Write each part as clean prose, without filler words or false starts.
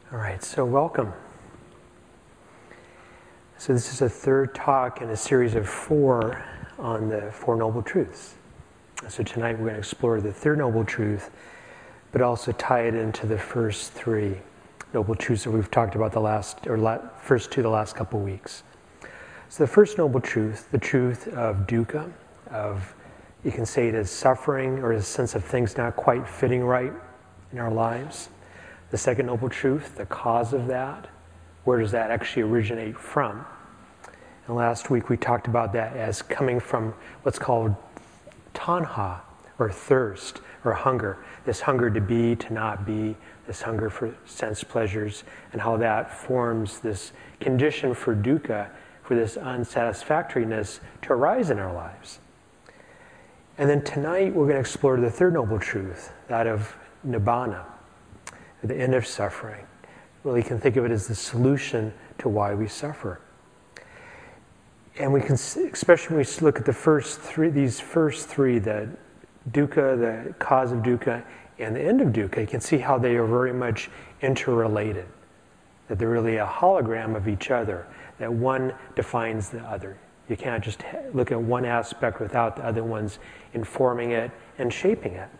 All right, so welcome. So this is a third talk in a series of 4 on the Four Noble Truths. So tonight we're going to explore the third noble truth, but also tie it into the first 3 noble truths that we've talked about first 2 the last couple weeks. So the first noble truth, the truth of dukkha, you can say it as suffering or a sense of things not quite fitting right in our lives. The second noble truth, the cause of that, where does that actually originate from? And last week we talked about that as coming from what's called tanha, or thirst, or hunger. This hunger to be, to not be, this hunger for sense pleasures, and how that forms this condition for dukkha, for this unsatisfactoriness to arise in our lives. And then tonight we're going to explore the third noble truth, that of nibbana, the end of suffering. Really can think of it as the solution to why we suffer. And we can, especially when we look at these first three, the dukkha, the cause of dukkha, and the end of dukkha, you can see how they are very much interrelated. That they're really a hologram of each other, that one defines the other. You can't just look at one aspect without the other ones informing it and shaping it.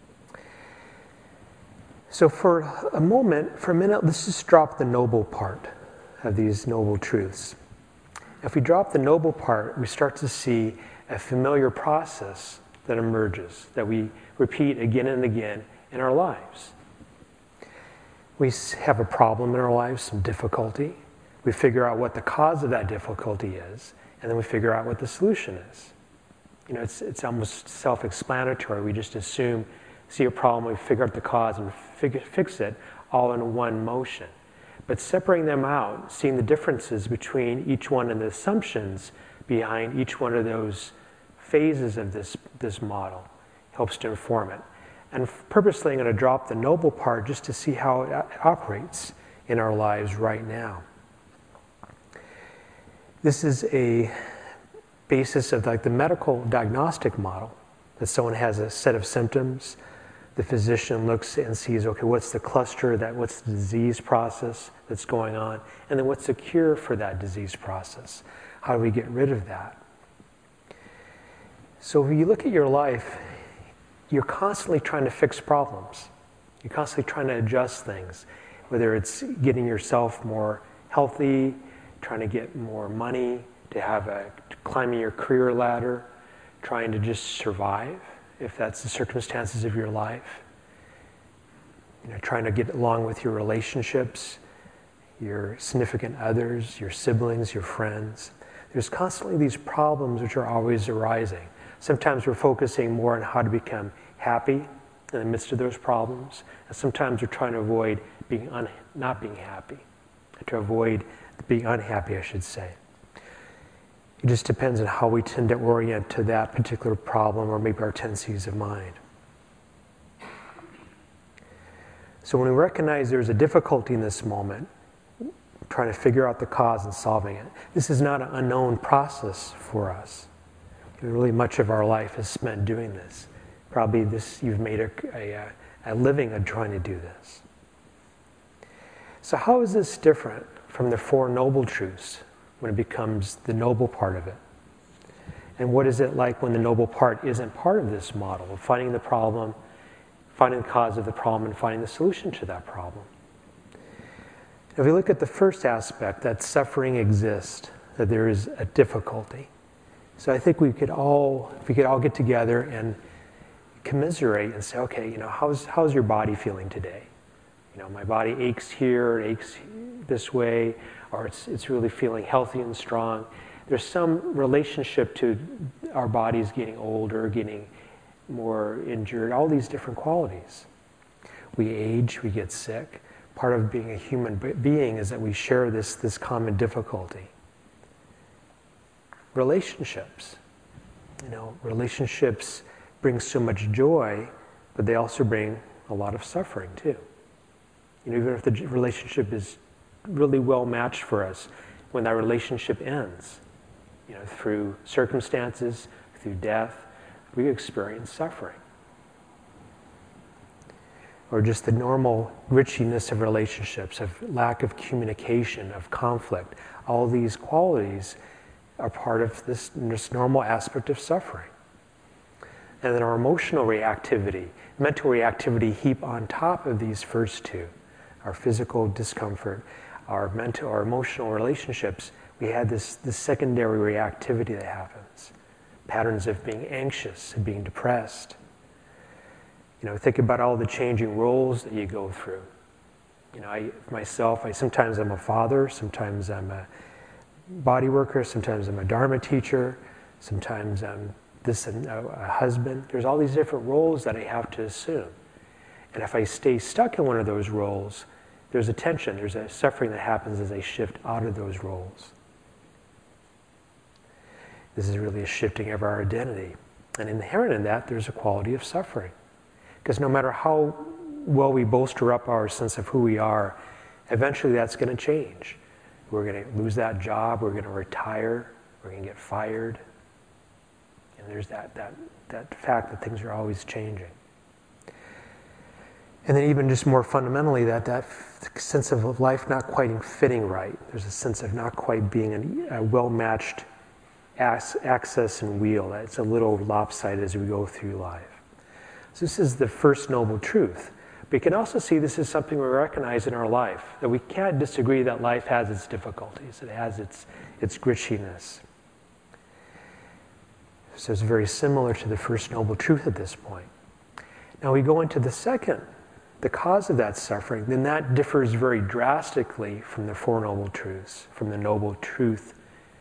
So for a minute, let's just drop the noble part of these noble truths. If we drop the noble part, we start to see a familiar process that emerges, that we repeat again and again in our lives. We have a problem in our lives, some difficulty. We figure out what the cause of that difficulty is, and then we figure out what the solution is. You know, it's almost self-explanatory. We just see a problem, we figure out the cause and fix it all in one motion. But separating them out, seeing the differences between each one and the assumptions behind each one of those phases of this model helps to inform it. And purposely I'm going to drop the noble part just to see how it operates in our lives right now. This is a basis of like the medical diagnostic model, that someone has a set of symptoms. The physician looks and sees, okay, what's the cluster, what's the disease process that's going on, and then what's the cure for that disease process? How do we get rid of that? So if you look at your life, you're constantly trying to fix problems. You're constantly trying to adjust things, whether it's getting yourself more healthy, trying to get more money, climbing your career ladder, trying to just survive, if that's the circumstances of your life. You know, trying to get along with your relationships, your significant others, your siblings, your friends. There's constantly these problems which are always arising. Sometimes we're focusing more on how to become happy in the midst of those problems, and sometimes we're trying to avoid not being happy, to avoid being unhappy, I should say. It just depends on how we tend to orient to that particular problem, or maybe our tendencies of mind. So when we recognize there's a difficulty in this moment, trying to figure out the cause and solving it, this is not an unknown process for us. Really much of our life is spent doing this. Probably you've made a living of trying to do this. So how is this different from the Four Noble Truths when it becomes the noble part of it? And what is it like when the noble part isn't part of this model of finding the problem, finding the cause of the problem, and finding the solution to that problem? If we look at the first aspect, that suffering exists, that there is a difficulty. So I think if we could all get together and commiserate and say, okay, you know, how's your body feeling today? You know, my body aches here, it aches this way, or it's really feeling healthy and strong. There's some relationship to our bodies getting older, getting more injured, all these different qualities. We age, we get sick. Part of being a human being is that we share this common difficulty. Relationships. You know, relationships bring so much joy, but they also bring a lot of suffering too. You know, even if the relationship is really well matched for us, when that relationship ends, you know, through circumstances, through death, we experience suffering. or just the normal gritchiness of relationships, of lack of communication, of conflict. All these qualities are part of this normal aspect of suffering. And then our emotional reactivity, mental reactivity heap on top of these first two, our physical discomfort, our mental, our emotional relationships. We had this secondary reactivity that happens. Patterns of being anxious and being depressed. Think about all the changing roles that you go through. Sometimes I'm a father, sometimes I'm a body worker, sometimes I'm a Dharma teacher, sometimes I'm a husband. There's all these different roles that I have to assume. And if I stay stuck in one of those roles, there's a tension, there's a suffering that happens as I shift out of those roles. This is really a shifting of our identity. And inherent in that, there's a quality of suffering. Because no matter how well we bolster up our sense of who we are, eventually that's going to change. We're going to lose that job, we're going to retire, we're going to get fired. And there's that fact that things are always changing. And then even just more fundamentally, that sense of life not quite fitting right. There's a sense of not quite being a well-matched axis and wheel. It's a little lopsided as we go through life. So this is the first noble truth. But you can also see this is something we recognize in our life, that we can't disagree that life has its difficulties, it has its gritchiness. So it's very similar to the first noble truth at this point. Now we go into the second, the cause of that suffering, then that differs very drastically from the Four Noble Truths, from the noble truth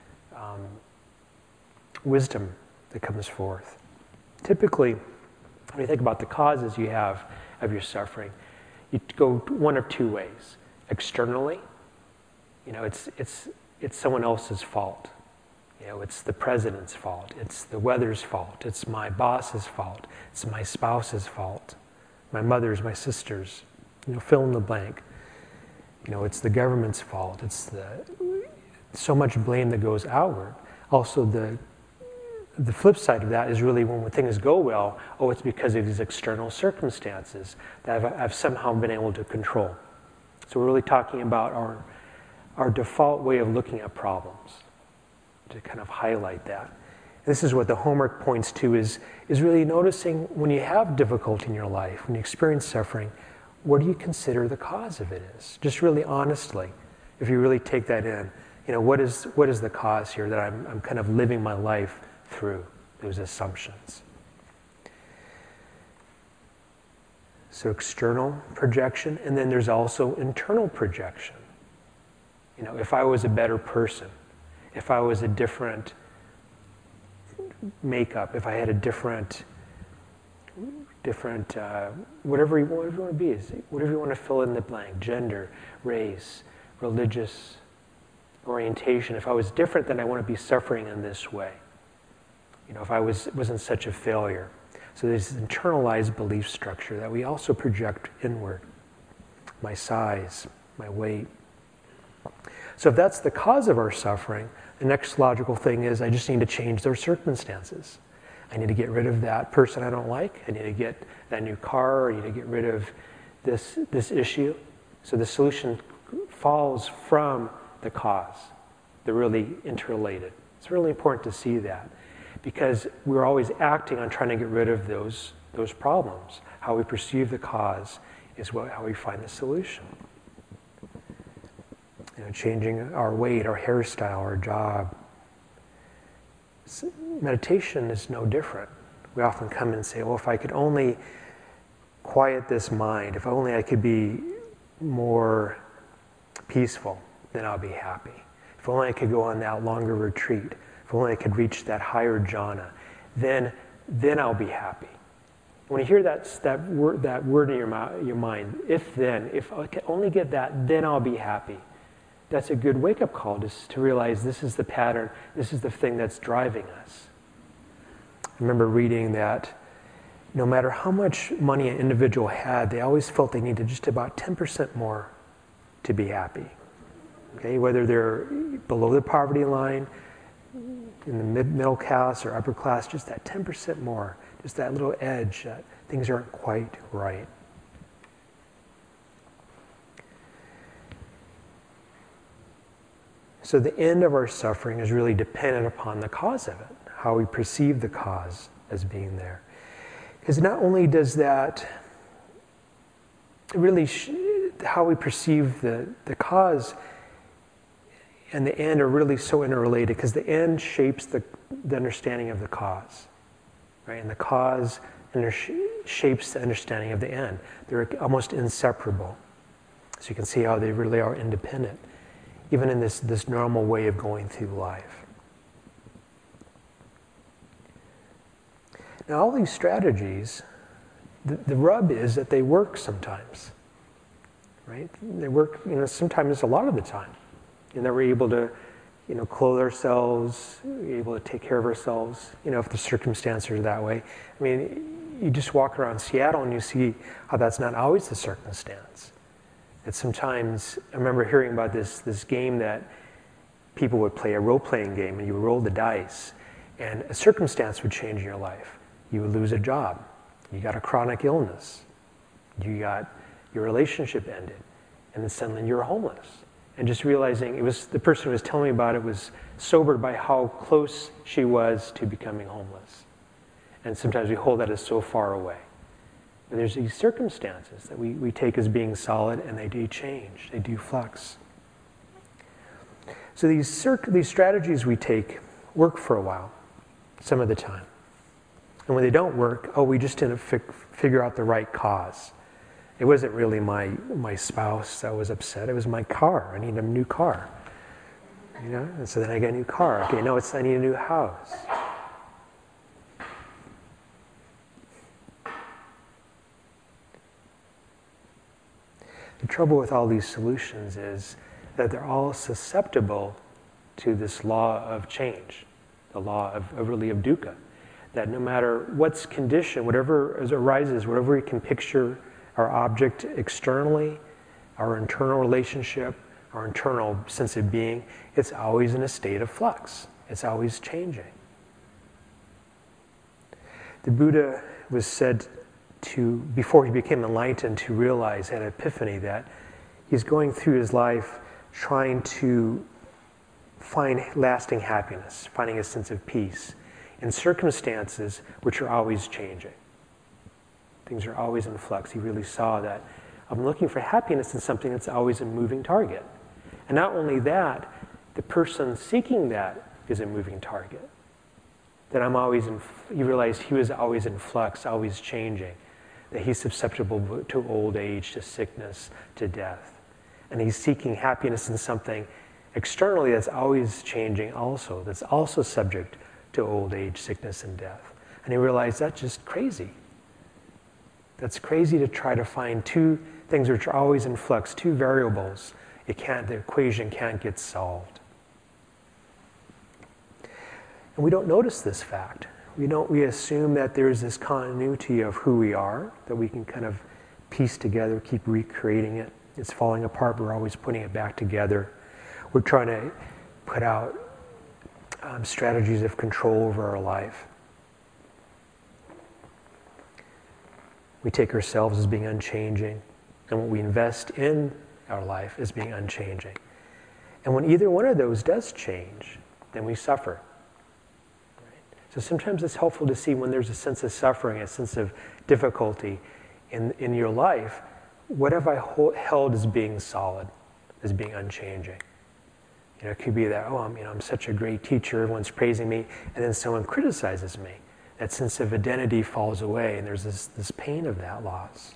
wisdom that comes forth. Typically, when you think about the causes you have of your suffering, you go one of two ways. Externally, it's someone else's fault. It's the president's fault. It's the weather's fault. It's my boss's fault. It's my spouse's fault. My mother's, my sister's. Fill in the blank. It's the government's fault. It's so much blame that goes outward. Also, the flip side of that is really when things go well, it's because of these external circumstances that I've somehow been able to control. So we're really talking about our default way of looking at problems, to kind of highlight that. This is what the homework points to, is really noticing when you have difficulty in your life, when you experience suffering, what do you consider the cause of it is? Just really honestly, if you really take that in, what is the cause here that I'm kind of living my life through those assumptions. So external projection, and then there's also internal projection. If I was a better person, if I was a different makeup, if I had a different whatever you want to be, whatever you want to fill in the blank, gender, race, religious orientation, if I was different, then I want to be suffering in this way. If I wasn't such a failure. So there's this internalized belief structure that we also project inward. My size, my weight. So if that's the cause of our suffering, the next logical thing is I just need to change those circumstances. I need to get rid of that person I don't like. I need to get that new car. I need to get rid of this issue. So the solution falls from the cause. They're really interrelated. It's really important to see that, because we're always acting on trying to get rid of those problems. How we perceive the cause is how we find the solution. Changing our weight, our hairstyle, our job. Meditation is no different. We often come and say, if I could only quiet this mind, if only I could be more peaceful, then I'll be happy. If only I could go on that longer retreat, if only I could reach that higher jhana, then I'll be happy. When you hear that word in your mind, if I can only get that, then I'll be happy. That's a good wake-up call, just to realize this is the pattern, this is the thing that's driving us. I remember reading that no matter how much money an individual had, they always felt they needed just about 10% more to be happy. Okay, whether they're below the poverty line, in the middle class or upper class, just that 10% more, just that little edge that things aren't quite right. So the end of our suffering is really dependent upon the cause of it, how we perceive the cause as being there. Because not only does that really, how we perceive the cause and the end are really so interrelated, because the end shapes the understanding of the cause, right? And the cause shapes the understanding of the end. They're almost inseparable. So you can see how they really are independent, even in this normal way of going through life. Now, all these strategies, the rub is that they work sometimes, right? They work, sometimes a lot of the time. And that we're able to, clothe ourselves, able to take care of ourselves, if the circumstances are that way. I mean, you just walk around Seattle and you see how that's not always the circumstance. That sometimes, I remember hearing about this game that people would play, a role-playing game, and you would roll the dice, and a circumstance would change in your life. You would lose a job. You got a chronic illness. Your relationship ended, and then suddenly you're homeless. And just realizing, it was the person who was telling me about it was sobered by how close she was to becoming homeless. And sometimes we hold that as so far away. But there's these circumstances that we take as being solid, and they do change, they do flux. So these strategies we take work for a while, some of the time. And when they don't work, we just didn't figure out the right cause. It wasn't really my spouse that was upset. It was my car. I need a new car. And so then I got a new car. Okay, no, I need a new house. The trouble with all these solutions is that they're all susceptible to this law of change, the law of dukkha. That no matter what's conditioned, whatever arises, whatever we can picture our object externally, our internal relationship, our internal sense of being, it's always in a state of flux. It's always changing. The Buddha was said to, before he became enlightened, to realize, had an epiphany, that he's going through his life trying to find lasting happiness, finding a sense of peace in circumstances which are always changing. Things are always in flux. He really saw that I'm looking for happiness in something that's always a moving target. And not only that, the person seeking that is a moving target. That he realized he was always in flux, always changing. That he's susceptible to old age, to sickness, to death. And he's seeking happiness in something externally that's always changing also, that's also subject to old age, sickness, and death. And he realized that's just crazy. That's crazy to try to find two things which are always in flux, two variables. The equation can't get solved. And we don't notice this fact. We assume that there's this continuity of who we are, that we can kind of piece together, keep recreating it. It's falling apart, but we're always putting it back together. We're trying to put out strategies of control over our life. We take ourselves as being unchanging, and what we invest in our life as being unchanging. And when either one of those does change, then we suffer. Right? So sometimes it's helpful to see when there's a sense of suffering, a sense of difficulty in your life, what have I held as being solid, as being unchanging? It could be that, I'm such a great teacher, everyone's praising me, and then someone criticizes me. That sense of identity falls away, and there's this pain of that loss.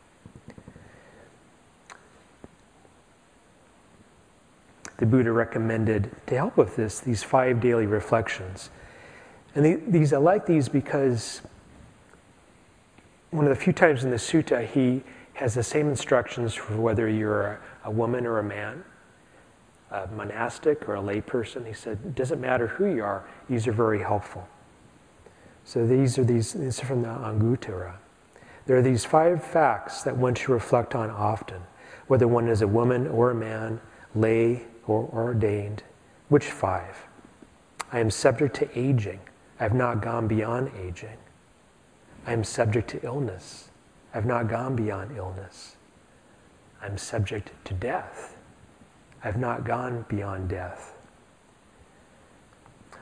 The Buddha recommended, to help with this, these 5 daily reflections. And I like these because one of the few times in the sutta, he has the same instructions for whether you're a woman or a man, a monastic or a lay person. He said, it doesn't matter who you are, these are very helpful. So these are from the Anguttara. There are these 5 facts that one should reflect on often, whether one is a woman or a man, lay or ordained. Which 5? I am subject to aging. I have not gone beyond aging. I am subject to illness. I have not gone beyond illness. I am subject to death. I have not gone beyond death.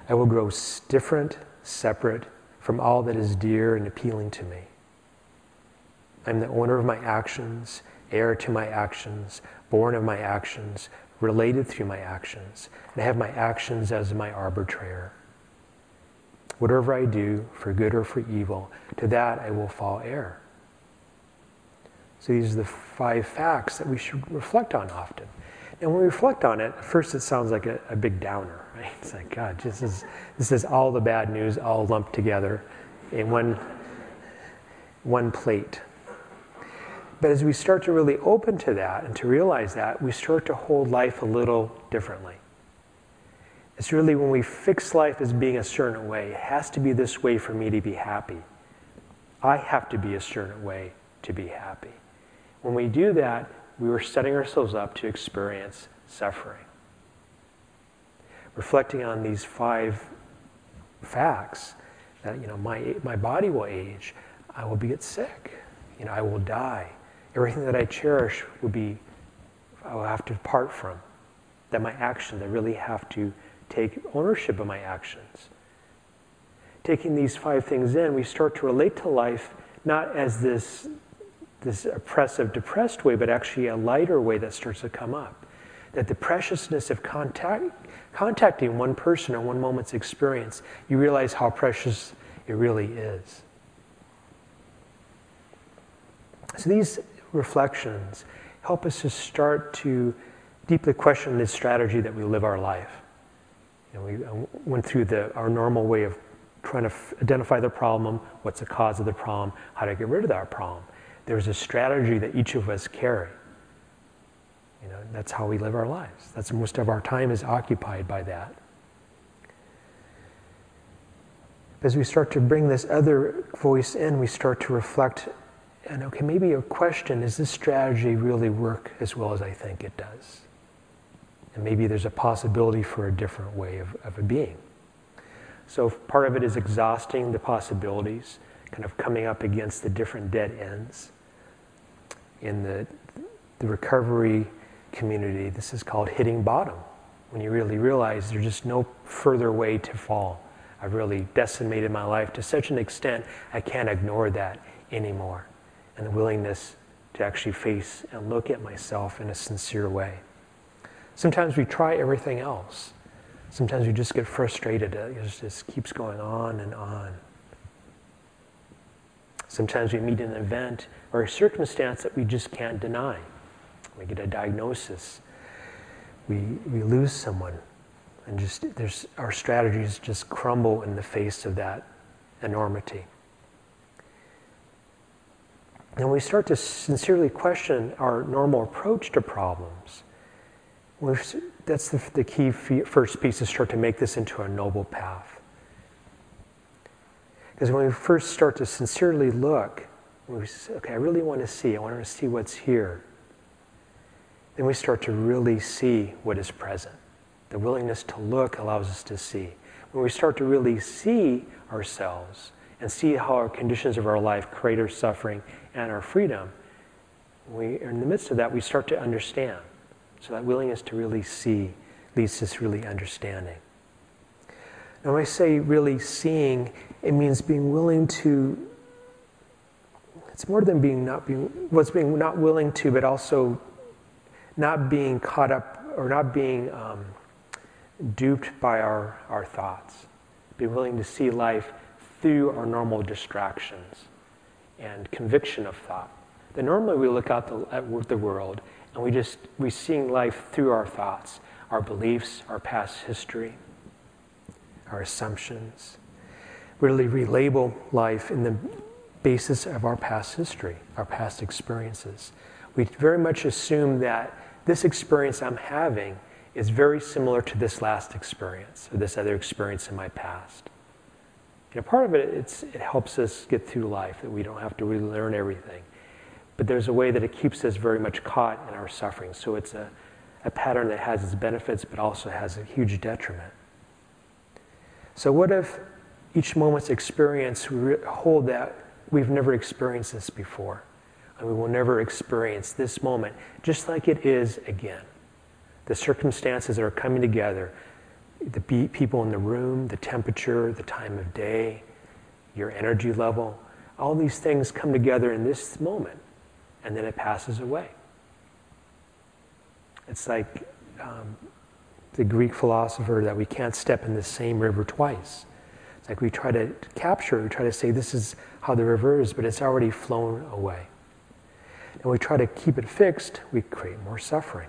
I will grow different, separate from all that is dear and appealing to me. I am the owner of my actions, heir to my actions, born of my actions, related through my actions, and I have my actions as my arbitrator. Whatever I do, for good or for evil, to that I will fall heir. So these are the 5 facts that we should reflect on often. And when we reflect on it, at first it sounds like a big downer, right? It's like, God, this is all the bad news all lumped together in one plate. But as we start to really open to that and to realize that, we start to hold life a little differently. It's really when we fix life as being a certain way, it has to be this way for me to be happy. I have to be a certain way to be happy. When we do that, we are setting ourselves up to experience suffering. Reflecting on these 5 facts, that my body will age, I will get sick, I will die. Everything that I cherish I will have to part from. That my actions, I really have to take ownership of my actions. Taking these 5 things in, we start to relate to life not as this oppressive, depressed way, but actually a lighter way that starts to come up. That the preciousness of contacting one person or one moment's experience, you realize how precious it really is. So these reflections help us to start to deeply question this strategy that we live our life. We went through our normal way of trying to identify the problem, what's the cause of the problem, how to get rid of that problem. There's a strategy that each of us carry. That's how we live our lives. That's most of our time is occupied by that. As we start to bring this other voice in, we start to reflect, and okay, maybe a question, does this strategy really work as well as I think it does? And maybe there's a possibility for a different way of being. So part of it is exhausting the possibilities, kind of coming up against the different dead ends. In the recovery community, this is called hitting bottom. When you really realize there's just no further way to fall. I've really decimated my life to such an extent I can't ignore that anymore. And the willingness to actually face and look at myself in a sincere way. Sometimes we try everything else. Sometimes we just get frustrated. It just keeps going on and on. Sometimes we meet an event or a circumstance that we just can't deny. We get a diagnosis. We lose someone. And our strategies just crumble in the face of that enormity. And we start to sincerely question our normal approach to problems. That's the key first piece, to start to make this into a noble path. Because when we first start to sincerely look, we say, okay, I really want to see what's here. Then we start to really see what is present. The willingness to look allows us to see. When we start to really see ourselves and see how our conditions of our life create our suffering and our freedom, in the midst of that, we start to understand. So that willingness to really see leads to this really understanding. Now when I say really seeing, it means being willing to, it's more than being not willing to, but also not being caught up or not being duped by our thoughts. Being willing to see life through our normal distractions and conviction of thought. That normally we look out at the world and we're seeing life through our thoughts, our beliefs, our past history, our assumptions. Really relabel life in the basis of our past history, our past experiences. We very much assume that this experience I'm having is very similar to this last experience or this other experience in my past. Part of it helps us get through life, that we don't have to really learn everything. But there's a way that it keeps us very much caught in our suffering. So it's a pattern that has its benefits, but also has a huge detriment. So what if each moment's experience, we hold that we've never experienced this before, and we will never experience this moment, just like it is again. The circumstances that are coming together, the people in the room, the temperature, the time of day, your energy level. All these things come together in this moment, and then it passes away. It's like the Greek philosopher that we can't step in the same river twice. It's like we try to capture, we try to say this is how the river is, but it's already flown away. And we try to keep it fixed, we create more suffering.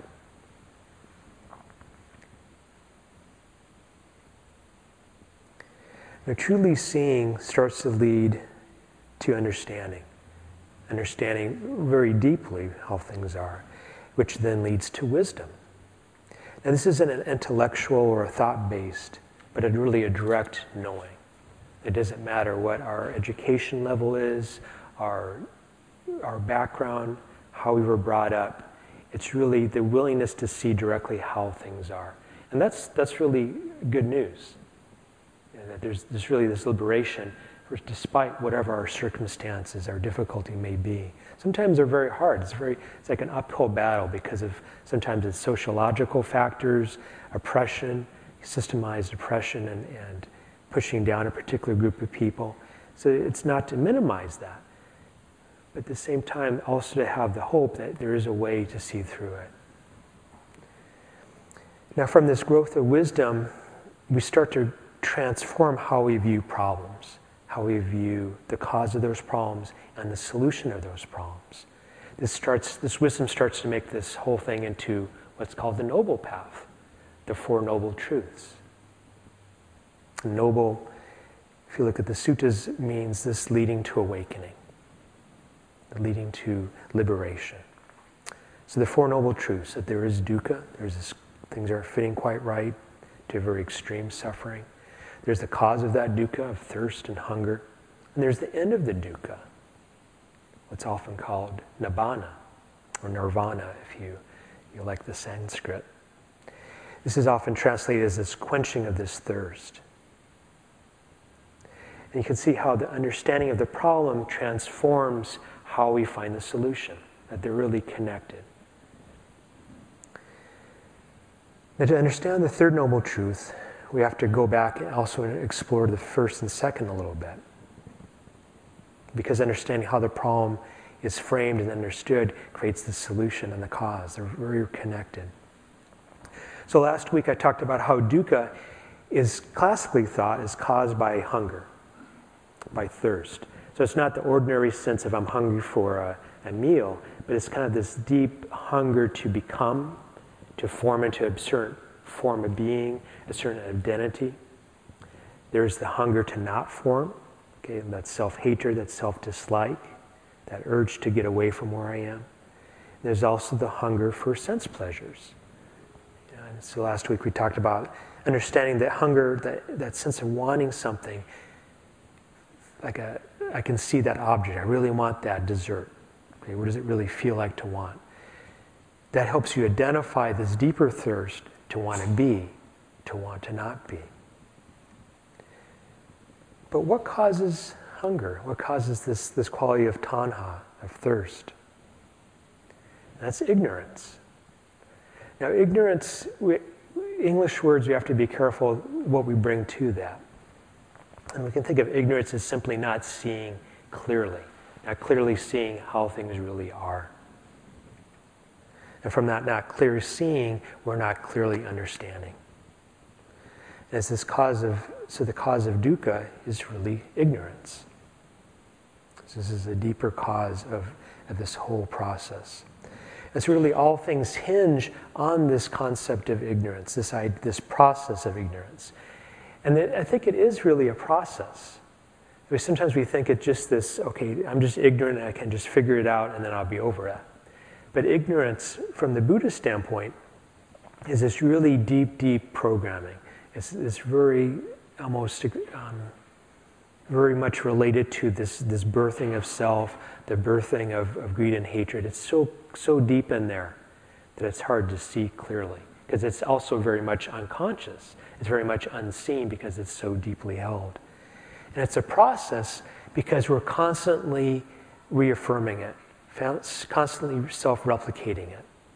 Now, truly seeing starts to lead to understanding very deeply how things are, which then leads to wisdom. Now, this isn't an intellectual or a thought-based, but really a direct knowing. It doesn't matter what our education level is, our background, how we were brought up. It's really the willingness to see directly how things are. And that's really good news. That there's really this liberation, despite whatever our circumstances, our difficulty may be. Sometimes they're very hard. It's like an uphill battle because of sometimes it's sociological factors, oppression, systemized oppression, and pushing down a particular group of people. So it's not to minimize that, but at the same time also to have the hope that there is a way to see through it. Now, from this growth of wisdom, we start to transform how we view problems, how we view the cause of those problems and the solution of those problems. This wisdom starts to make this whole thing into what's called the noble path, the Four Noble Truths. Noble, if you look at the suttas, means this leading to awakening, leading to liberation. So the Four Noble Truths, that there is dukkha, things aren't fitting quite right, to very extreme suffering. There's the cause of that dukkha, of thirst and hunger. And there's the end of the dukkha, what's often called nibbana, or nirvana, if you like the Sanskrit. This is often translated as this quenching of this thirst. And you can see how the understanding of the problem transforms how we find the solution, that they're really connected. Now, to understand the third noble truth, we have to go back and also explore the first and second a little bit. Because understanding how the problem is framed and understood creates the solution and the cause. They're very connected. So last week I talked about how dukkha is classically thought is caused by hunger, by thirst. So it's not the ordinary sense of I'm hungry for a meal, but it's kind of this deep hunger to become, to form into a certain form of being, a certain identity. There's the hunger to not form, okay, and that's self-hatred, that's self-dislike, that urge to get away from where I am. There's also the hunger for sense pleasures. And so last week we talked about understanding that hunger, that sense of wanting something, like I can see that object, I really want that dessert. Okay, what does it really feel like to want? That helps you identify this deeper thirst to want to be, to want to not be. But what causes hunger? What causes this quality of tanha, of thirst? That's ignorance. Now, ignorance, English words, we have to be careful what we bring to that. And we can think of ignorance as simply not seeing clearly, not clearly seeing how things really are. And from that not clear seeing, we're not clearly understanding. And it's the cause of dukkha is really ignorance. So this is a deeper cause of this whole process. And so really all things hinge on this concept of ignorance, this process of ignorance. And I think it is really a process. Sometimes we think it's just this, okay, I'm just ignorant and I can just figure it out and then I'll be over it. But ignorance, from the Buddhist standpoint, is this really deep, deep programming. It's very, almost very much related to this birthing of self, the birthing of greed and hatred. It's so deep in there that it's hard to see clearly, because it's also very much unconscious. It's very much unseen because it's so deeply held. And it's a process because we're constantly reaffirming it, constantly self-replicating it.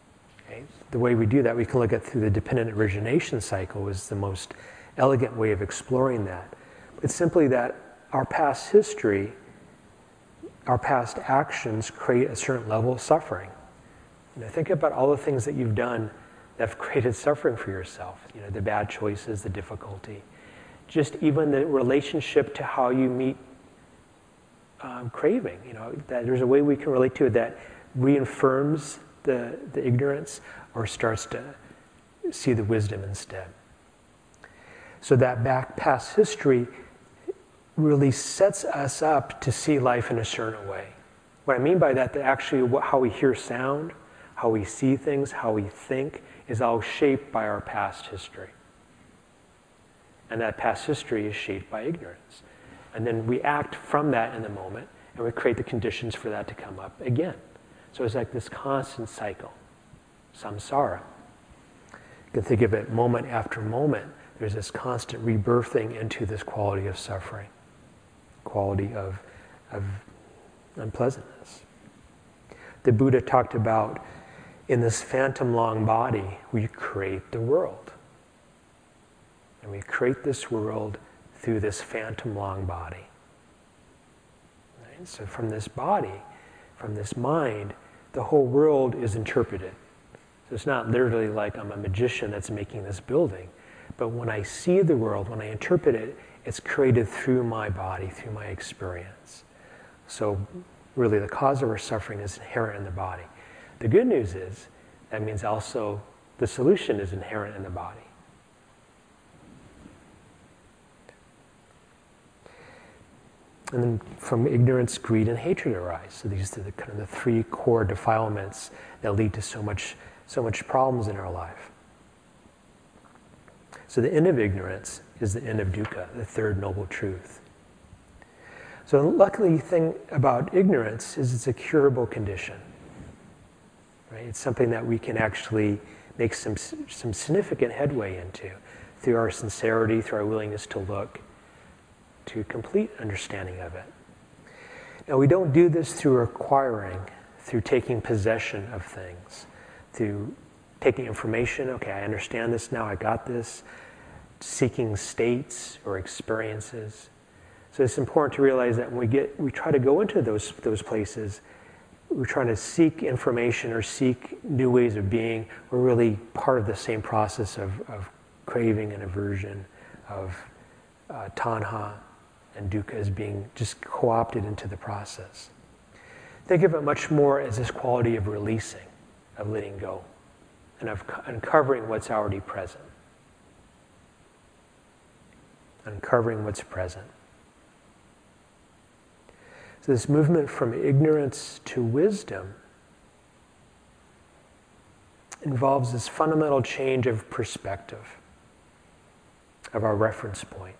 Okay? The way we do that, we can look at through the dependent origination cycle is the most elegant way of exploring that. It's simply that our past history, our past actions create a certain level of suffering. Think about all the things that you've done that have created suffering for yourself. The bad choices, the difficulty, just even the relationship to how you meet craving. That there's a way we can relate to it that reaffirms the ignorance or starts to see the wisdom instead. So that back past history really sets us up to see life in a certain way. What I mean by that actually how we hear sound, how we see things, how we think, is all shaped by our past history. And that past history is shaped by ignorance. And then we act from that in the moment, and we create the conditions for that to come up again. So it's like this constant cycle, samsara. You can think of it moment after moment. There's this constant rebirthing into this quality of suffering, quality of unpleasantness. The Buddha talked about, in this phantom long body, we create the world. And we create this world through this phantom long body. Right? So from this body, from this mind, the whole world is interpreted. So it's not literally like I'm a magician that's making this building. But when I see the world, when I interpret it, it's created through my body, through my experience. So really the cause of our suffering is inherent in the body. The good news is, that means also the solution is inherent in the body. And then from ignorance, greed, and hatred arise. So these are the kind of the three core defilements that lead to so much problems in our life. So the end of ignorance is the end of dukkha, the third noble truth. So luckily, the thing about ignorance is it's a curable condition. Right? It's something that we can actually make some significant headway into through our sincerity, through our willingness to look, to complete understanding of it. Now, we don't do this through acquiring, through taking possession of things, through taking information. Okay, I understand this now, I got this. Seeking states or experiences. So it's important to realize that when we try to go into those places, we're trying to seek information or seek new ways of being. We're really part of the same process of craving and aversion, of tanha and dukkha as being just co-opted into the process. Think of it much more as this quality of releasing, of letting go, and of uncovering what's already present. Uncovering what's present. So this movement from ignorance to wisdom involves this fundamental change of perspective, of our reference point.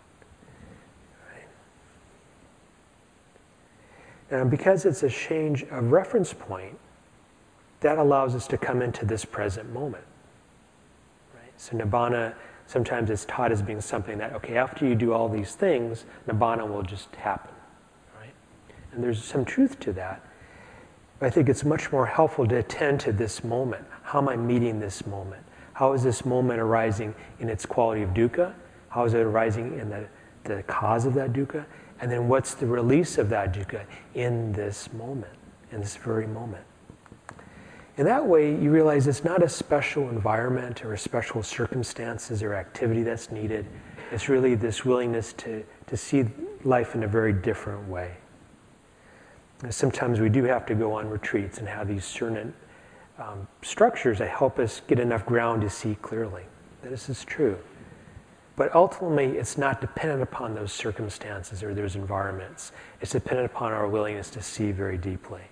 Right? And because it's a change of reference point, that allows us to come into this present moment. Right? So Nibbana, sometimes it's taught as being something that, okay, after you do all these things, Nibbana will just happen, right? And there's some truth to that. But I think it's much more helpful to attend to this moment. How am I meeting this moment? How is this moment arising in its quality of dukkha? How is it arising in the cause of that dukkha? And then what's the release of that dukkha in this moment, in this very moment? In that way, you realize it's not a special environment or a special circumstances or activity that's needed. It's really this willingness to see life in a very different way. And sometimes we do have to go on retreats and have these certain structures that help us get enough ground to see clearly. This is true. But ultimately, it's not dependent upon those circumstances or those environments. It's dependent upon our willingness to see very deeply.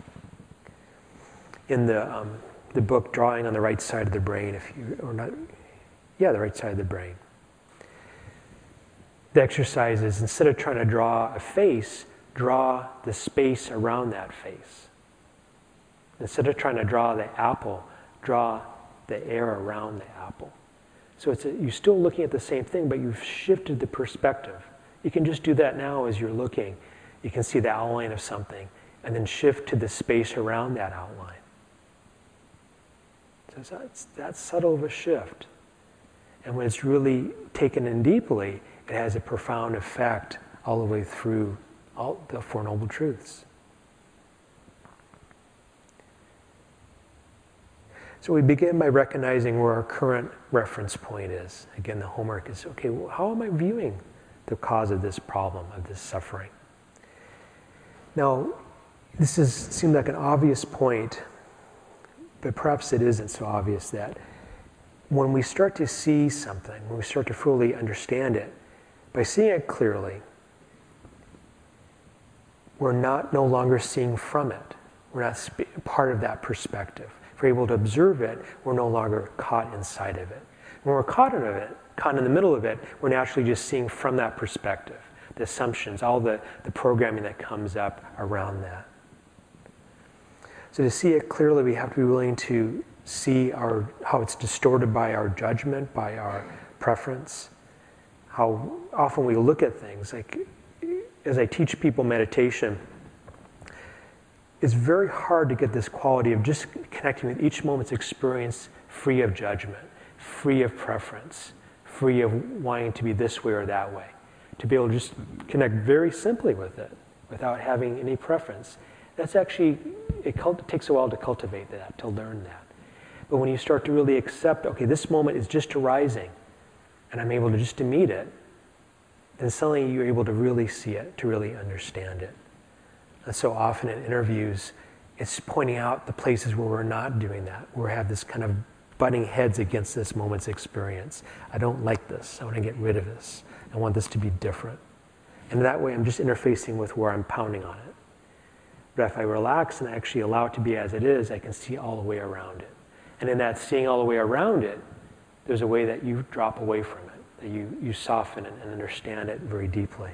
In the book Drawing on the Right Side of the Brain, the right side of the brain. The exercise is, instead of trying to draw a face, draw the space around that face. Instead of trying to draw the apple, draw the air around the apple. So you're still looking at the same thing, but you've shifted the perspective. You can just do that now as you're looking. You can see the outline of something, and then shift to the space around that outline. So It's that subtle of a shift. And when it's really taken in deeply, it has a profound effect all the way through all the Four Noble Truths. So we begin by recognizing where our current reference point is. Again, the homework is, okay, well, how am I viewing the cause of this problem, of this suffering? Now, this seems like an obvious point, but perhaps it isn't so obvious that when we start to see something, when we start to fully understand it, by seeing it clearly, we're no longer seeing from it. We're not part of that perspective. If we're able to observe it, we're no longer caught inside of it. When we're caught in the middle of it, we're naturally just seeing from that perspective, the assumptions, all the programming that comes up around that. So to see it clearly, we have to be willing to see how it's distorted by our judgment, by our preference, how often we look at things. Like, as I teach people meditation, it's very hard to get this quality of just connecting with each moment's experience free of judgment, free of preference, free of wanting to be this way or that way. To be able to just connect very simply with it without having any preference. That's actually, it takes a while to cultivate that, to learn that. But when you start to really accept, okay, this moment is just arising, and I'm able to meet it, then suddenly you're able to really see it, to really understand it. And so often in interviews, it's pointing out the places where we're not doing that, where we have this kind of butting heads against this moment's experience. I don't like this. I want to get rid of this. I want this to be different. And that way I'm just interfacing with where I'm pounding on it. But if I relax and I actually allow it to be as it is, I can see all the way around it. And in that seeing all the way around it, there's a way that you drop away from it, that you soften it and understand it very deeply.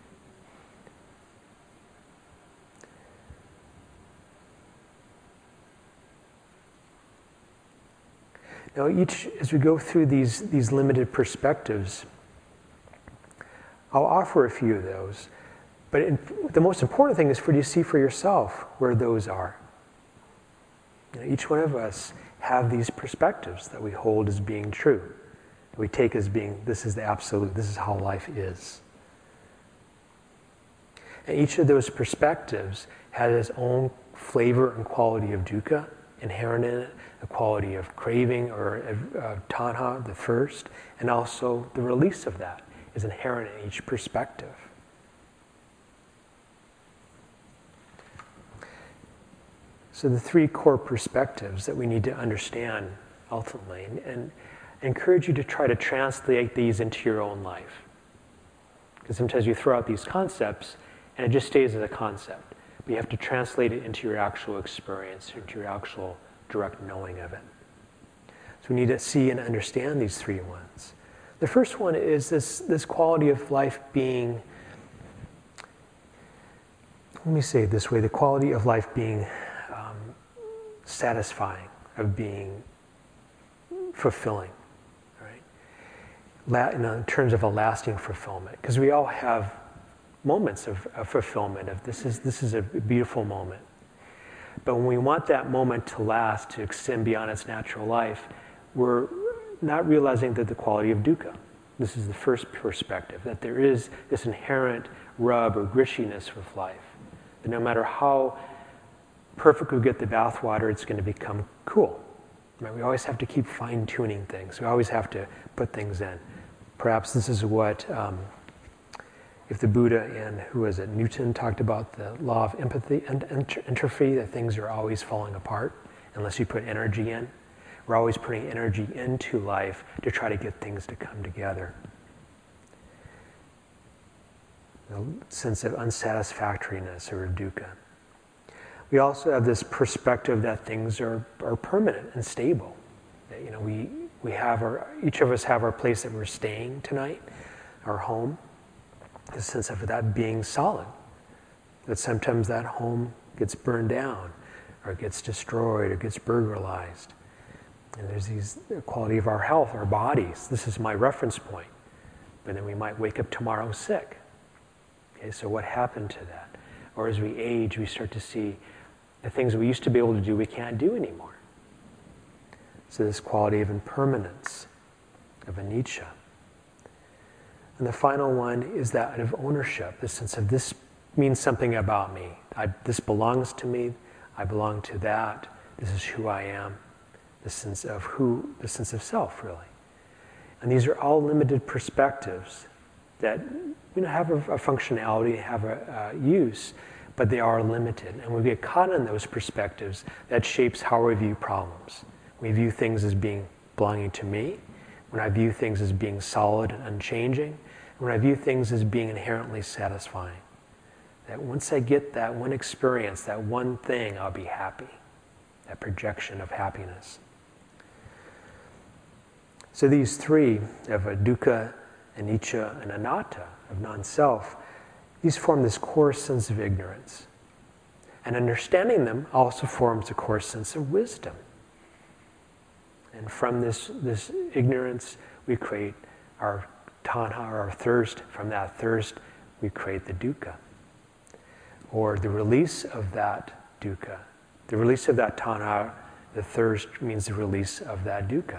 Now, as we go through these limited perspectives, I'll offer a few of those. But the most important thing is for you to see for yourself where those are. Each one of us have these perspectives that we hold as being true, that we take as being, this is the absolute, this is how life is. And each of those perspectives has its own flavor and quality of dukkha inherent in it, the quality of craving or tanha, the first, and also the release of that is inherent in each perspective. So the three core perspectives that we need to understand ultimately, and I encourage you to try to translate these into your own life. Because sometimes you throw out these concepts and it just stays as a concept. But you have to translate it into your actual experience, into your actual direct knowing of it. So we need to see and understand these three ones. The first one is this quality of life being, let me say it this way, the quality of life being satisfying, of being fulfilling, right? In terms of a lasting fulfillment, because we all have moments of fulfillment, of this is a beautiful moment. But when we want that moment to last, to extend beyond its natural life, we're not realizing that the quality of dukkha. This is the first perspective, that there is this inherent rub or grishiness with life. That no matter how perfect we get the bathwater, it's going to become cool. Right? We always have to keep fine-tuning things. We always have to put things in. Perhaps this is what, if the Buddha and, who was it, Newton talked about the law of empathy and entropy, that things are always falling apart unless you put energy in. We're always putting energy into life to try to get things to come together. A sense of unsatisfactoriness or dukkha. We also have this perspective that things are permanent and stable. That, we have each of us have our place that we're staying tonight, our home. The sense of that being solid. That sometimes that home gets burned down, or gets destroyed, or gets burglarized. And there's the quality of our health, our bodies. This is my reference point. But then we might wake up tomorrow sick. Okay, so what happened to that? Or as we age, we start to see the things we used to be able to do, we can't do anymore. So this quality of impermanence, of anicca. And the final one is that of ownership, the sense of this means something about me. This belongs to me, I belong to that, this is who I am, the sense of self, really. And these are all limited perspectives that have a functionality, have a use, but they are limited. And when we get caught in those perspectives, that shapes how we view problems. We view things as being belonging to me, when I view things as being solid and unchanging, when I view things as being inherently satisfying. That once I get that one experience, that one thing, I'll be happy. That projection of happiness. So these three, of dukkha, anicca, and anatta, of non-self, these form this core sense of ignorance. And understanding them also forms a core sense of wisdom. And from this ignorance, we create our tanha, or our thirst. From that thirst, we create the dukkha. Or the release of that dukkha. The release of that tanha, the thirst, means the release of that dukkha.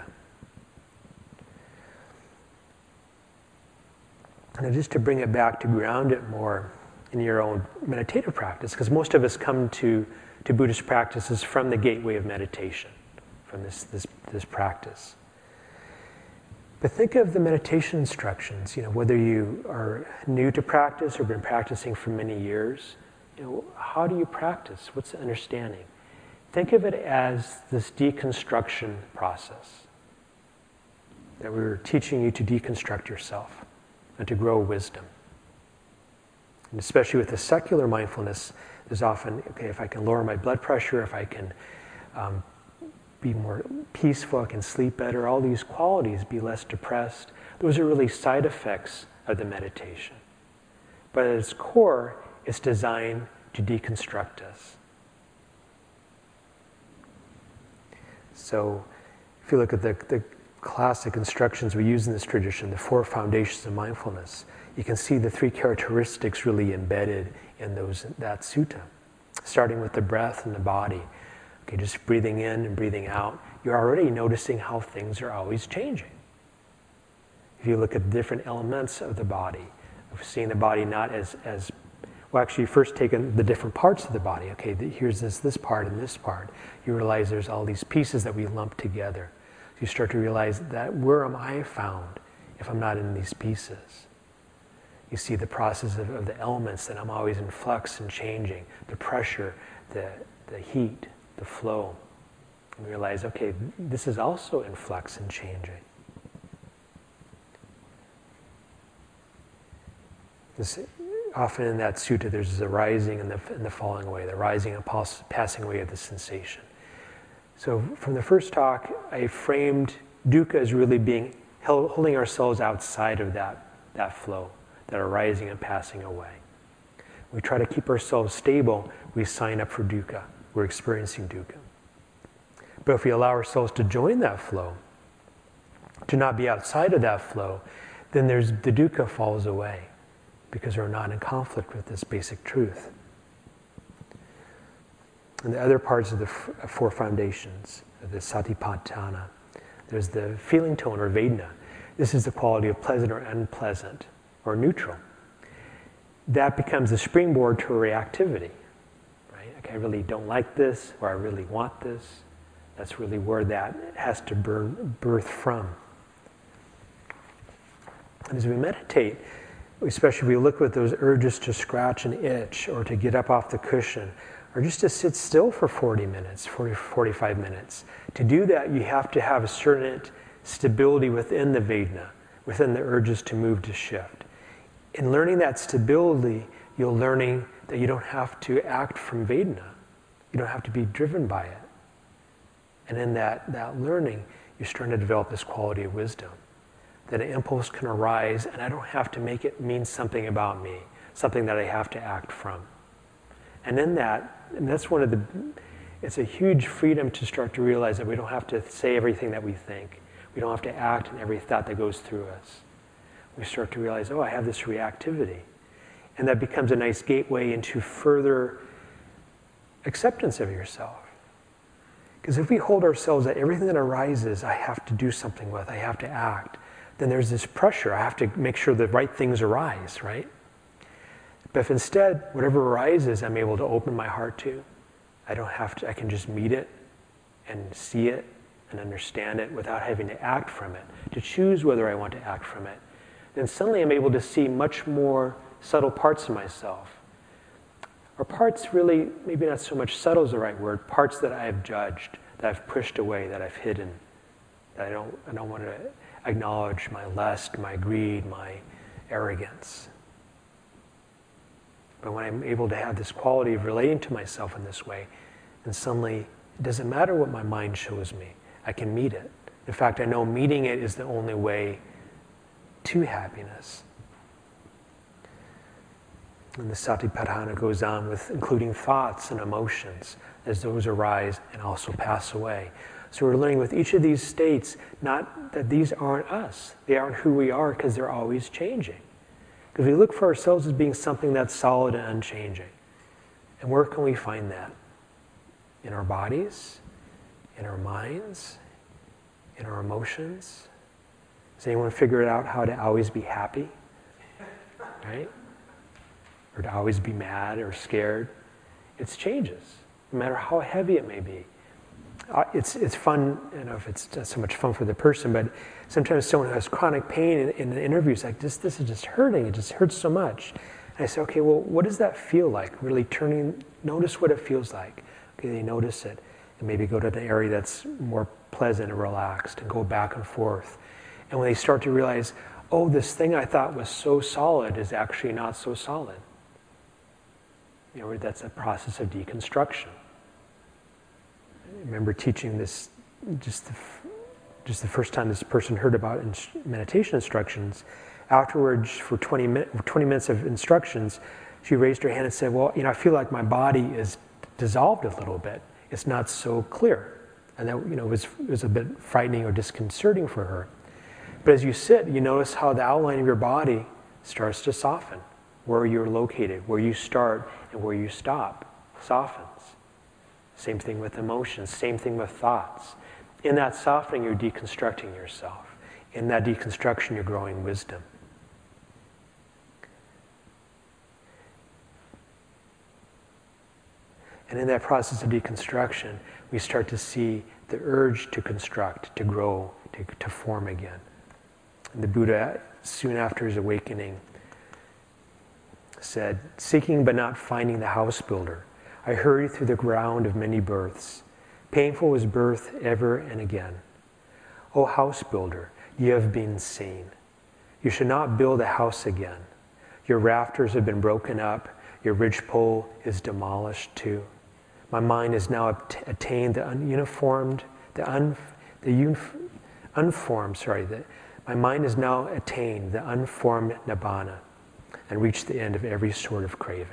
And just to bring it back, to ground it more in your own meditative practice, because most of us come to Buddhist practices from the gateway of meditation, from this practice. But think of the meditation instructions, whether you are new to practice or been practicing for many years, how do you practice? What's the understanding? Think of it as this deconstruction process, that we're teaching you to deconstruct yourself and to grow wisdom. And especially with the secular mindfulness, there's often, if I can lower my blood pressure, if I can be more peaceful, I can sleep better, all these qualities, be less depressed, those are really side effects of the meditation. But at its core, it's designed to deconstruct us. So if you look at the classic instructions we use in this tradition, the 4 foundations of mindfulness, you can see the 3 characteristics really embedded in that sutta. Starting with the breath and the body. Okay, just breathing in and breathing out, you're already noticing how things are always changing. If you look at the different elements of the body, of seeing the body not as well, actually, first taking the different parts of the body. Okay, here's this part and this part. You realize there's all these pieces that we lump together. So you start to realize that where am I found if I'm not in these pieces? You see the process of the elements, that I'm always in flux and changing. The pressure, the heat, the flow. And realize, okay, this is also in flux and changing. Often in that sutta, there's the rising and the falling away, the rising and passing away of the sensation. So from the first talk, I framed dukkha as really being holding ourselves outside of that flow, that arising and passing away. We try to keep ourselves stable, we sign up for dukkha. We're experiencing dukkha. But if we allow ourselves to join that flow, to not be outside of that flow, then the dukkha falls away, because we're not in conflict with this basic truth. And the other parts of the 4 foundations, of the satipatthana, there's the feeling tone, or vedana. This is the quality of pleasant or unpleasant, or neutral. That becomes a springboard to a reactivity. Right? Okay, I really don't like this, or I really want this. That's really where that has to birth from. And as we meditate, especially if we look at those urges to scratch and itch, or to get up off the cushion, or just to sit still for 40 minutes, 45 minutes. To do that, you have to have a certain stability within the vedana, within the urges to move, to shift. In learning that stability, you're learning that you don't have to act from vedana. You don't have to be driven by it. And in that learning, you're starting to develop this quality of wisdom. That an impulse can arise, and I don't have to make it mean something about me, something that I have to act from. And in that, and that's it's a huge freedom to start to realize that we don't have to say everything that we think. We don't have to act in every thought that goes through us. We start to realize, I have this reactivity. And that becomes a nice gateway into further acceptance of yourself. Because if we hold ourselves that everything that arises, I have to do something with, I have to act, then there's this pressure. I have to make sure the right things arise, right? But if instead, whatever arises, I'm able to open my heart to, I don't have to, I can just meet it and see it and understand it without having to act from it, to choose whether I want to act from it, then suddenly I'm able to see much more subtle parts of myself. Or parts really, maybe not so much subtle is the right word, parts that I have judged, that I've pushed away, that I've hidden, that I don't want to acknowledge my lust, my greed, my arrogance. But when I'm able to have this quality of relating to myself in this way, then suddenly it doesn't matter what my mind shows me, I can meet it. In fact, I know meeting it is the only way to happiness. And the Satipatthana goes on with including thoughts and emotions as those arise and also pass away. So we're learning with each of these states, not that these aren't us. They aren't who we are because they're always changing. Because we look for ourselves as being something that's solid and unchanging. And where can we find that? In our bodies? In our minds? In our emotions? Has anyone figured out how to always be happy? Right? Or to always be mad or scared? It changes, no matter how heavy it may be. It's fun, if it's not so much fun for the person, but sometimes someone who has chronic pain in an interview is like, this is just hurting, it just hurts so much. And I say, okay, well, what does that feel like? Really notice what it feels like. Okay, they notice it, and maybe go to the area that's more pleasant and relaxed, and go back and forth. And when they start to realize, oh, this thing I thought was so solid is actually not so solid. That's a process of deconstruction. I remember teaching this just the first time this person heard about meditation instructions. Afterwards, for 20 minutes of instructions, she raised her hand and said, well, I feel like my body is dissolved a little bit. It's not so clear. And that was a bit frightening or disconcerting for her. But as you sit, you notice how the outline of your body starts to soften. Where you're located, where you start and where you stop, softens. Same thing with emotions, same thing with thoughts. In that softening, you're deconstructing yourself. In that deconstruction, you're growing wisdom. And in that process of deconstruction, we start to see the urge to construct, to grow, to form again. And the Buddha, soon after his awakening, said, seeking but not finding the house builder, I hurried through the ground of many births. Painful was birth ever and again. O house builder, you have been seen. You should not build a house again. Your rafters have been broken up. Your ridgepole is demolished too. My mind has now attained the my mind has now attained the unformed nibbana and reached the end of every sort of craving.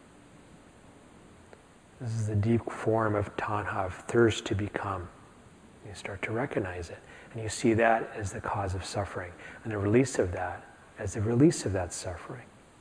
This is the deep form of tanha, of thirst to become. You start to recognize it, and you see that as the cause of suffering, and the release of that as the release of that suffering.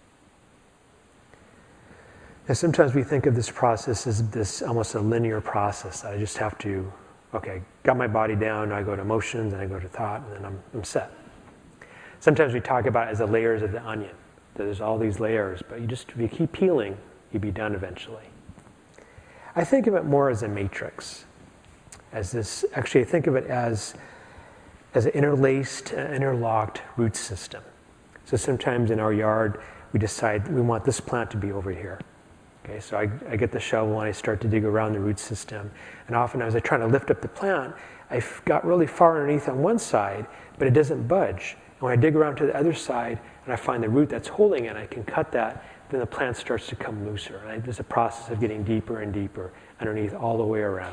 And sometimes we think of this process as this almost a linear process. I just have to, okay, got my body down, I go to emotions, and I go to thought, and then I'm set. Sometimes we talk about it as the layers of the onion. There's all these layers, but if you keep peeling, you'll be done eventually. I think of it more as a matrix. Actually, I think of it as an interlaced, interlocked root system. So sometimes in our yard, we decide we want this plant to be over here. Okay, so I get the shovel and I start to dig around the root system. And often as I try to lift up the plant, I got really far underneath on one side, but it doesn't budge. And when I dig around to the other side and I find the root that's holding it, I can cut that, then the plant starts to come looser. Right? There's a process of getting deeper and deeper underneath all the way around.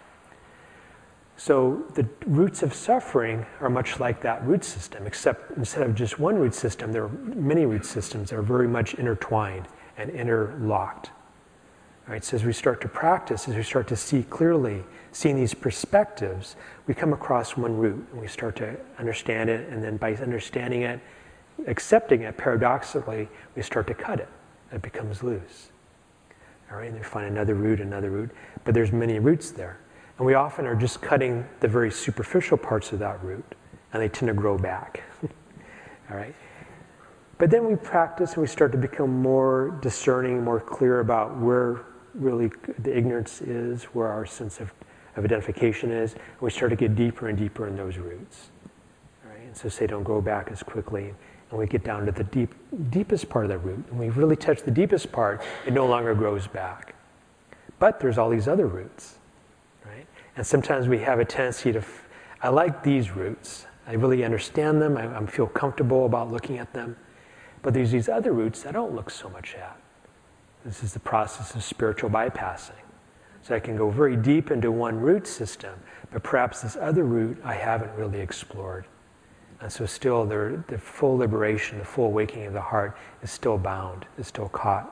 So the roots of suffering are much like that root system, except instead of just one root system, there are many root systems that are very much intertwined and interlocked. Right, so as we start to practice, as we start to see clearly, seeing these perspectives, we come across one root and we start to understand it, and then by understanding it, accepting it, paradoxically, we start to cut it. It becomes loose. All right, and we find another root, but there's many roots there. And we often are just cutting the very superficial parts of that root, and they tend to grow back. All right? But then we practice and we start to become more discerning, more clear about where really the ignorance is, where our sense of identification is. And we start to get deeper and deeper in those roots. All right? And so say don't go back as quickly. And we get down to the deepest part of the root. And we really touch the deepest part, it no longer grows back. But there's all these other roots. Right? And sometimes we have a tendency to, I like these roots. I really understand them. I feel comfortable about looking at them. But there's these other roots I don't look so much at. This is the process of spiritual bypassing. So I can go very deep into one root system, but perhaps this other root I haven't really explored. And so still the full liberation, the full awakening of the heart is still bound, is still caught.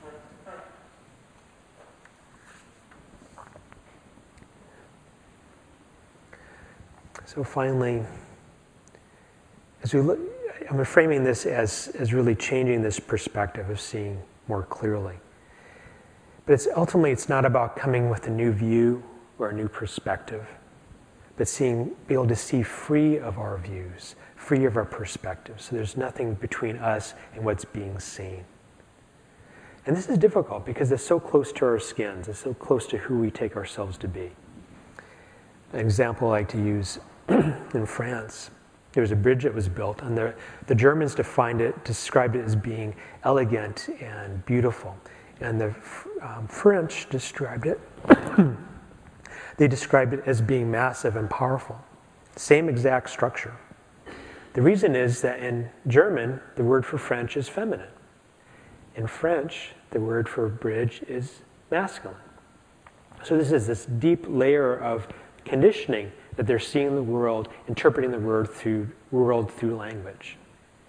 So finally, as we look, I'm framing this as really changing this perspective of seeing more clearly. But ultimately, it's not about coming with a new view or a new perspective, but be able to see free of our views, free of our perspectives. So there's nothing between us and what's being seen. And this is difficult because it's so close to our skins. It's so close to who we take ourselves to be. An example I like to use in France. There was a bridge that was built, and the Germans described it as being elegant and beautiful. And the French described it, they described it as being massive and powerful. Same exact structure. The reason is that in German, the word for French is feminine. In French, the word for bridge is masculine. So this is this deep layer of conditioning that they're seeing the world, interpreting the world through language.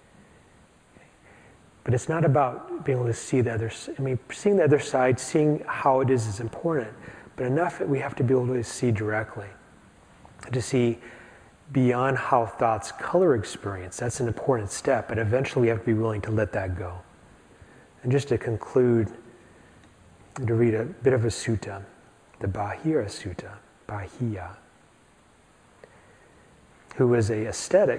But it's not about being able to see the other side. I mean, seeing the other side, seeing how it is important. But enough that we have to be able to see directly. To see beyond how thoughts color experience. That's an important step, but eventually we have to be willing to let that go. And just to conclude, to read a bit of a sutta, the Bahira Sutta, Bahia, who was a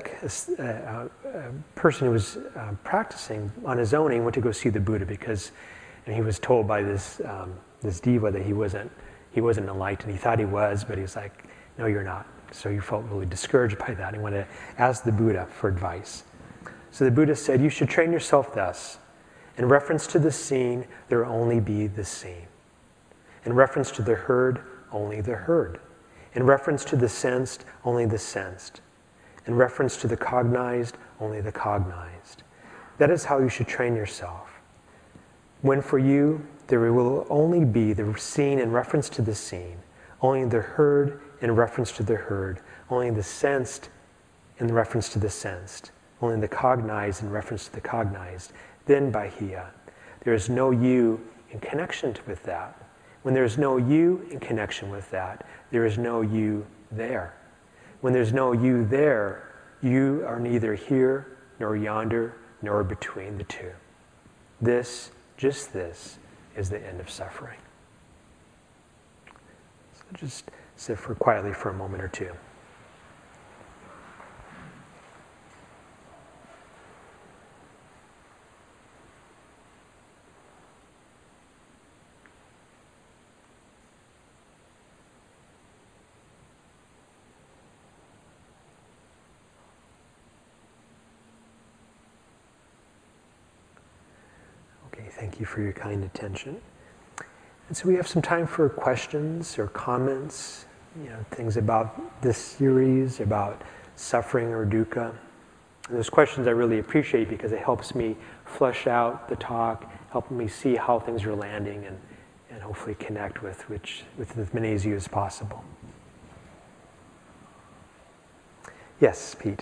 person who was practicing on his own. He went to go see the Buddha and he was told by this diva that he wasn't enlightened. He thought he was, but he was like, no, you're not. So he felt really discouraged by that. He went to ask the Buddha for advice. So the Buddha said, you should train yourself thus. In reference to the seen, there will only be the seen. In reference to the heard, only the heard. In reference to the sensed, only the sensed. In reference to the cognized, only the cognized. That is how you should train yourself. When for you, there will only be the seen in reference to the seen, only the heard in reference to the heard, only the sensed in reference to the sensed, only the cognized in reference to the cognized. Then Bahia, there is no you in connection with that. When there is no you in connection with that, there is no you there. When there's no you there, you are neither here, nor yonder, nor between the two. This, just this, is the end of suffering. So just sit quietly for a moment or two. Thank you for your kind attention. And so we have some time for questions or comments, things about this series, about suffering or dukkha. And those questions I really appreciate because it helps me flesh out the talk, helping me see how things are landing and hopefully connect with as many of you as possible. Yes, Pete.